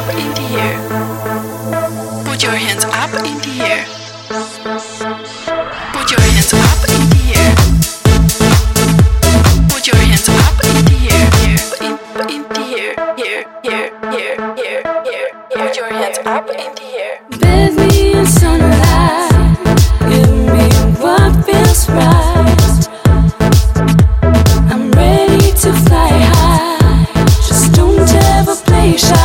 up in the air. Put your hands up in the air. Put your hands up in the air. Put your hands up in the air. In the air. Here. Put your hands up in the air. Bathe me in sunlight. Give me what feels right. I'm ready to fly high. Just don't ever play shy.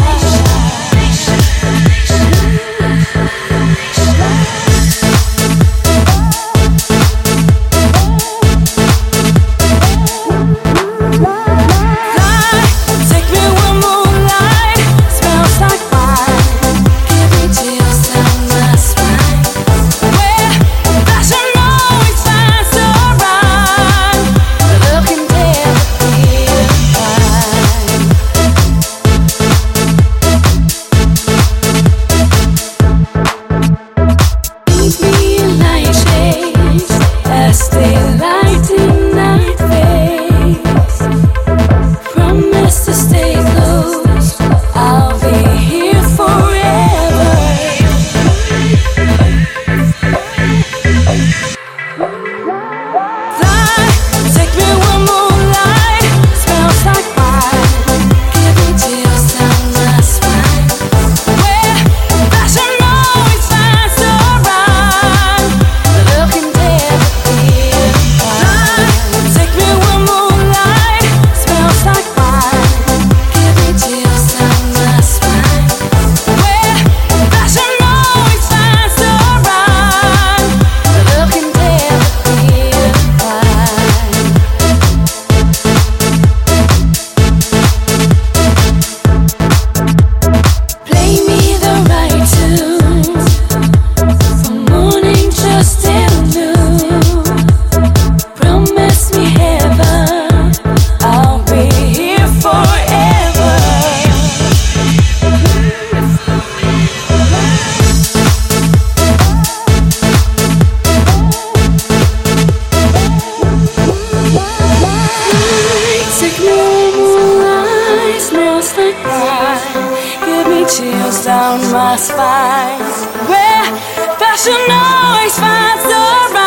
Chills down my spine, where passion always finds the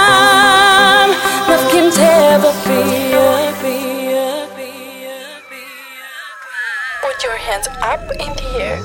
rhyme. Love can't ever be a Put your hands up in the air.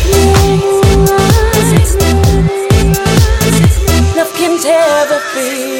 never be.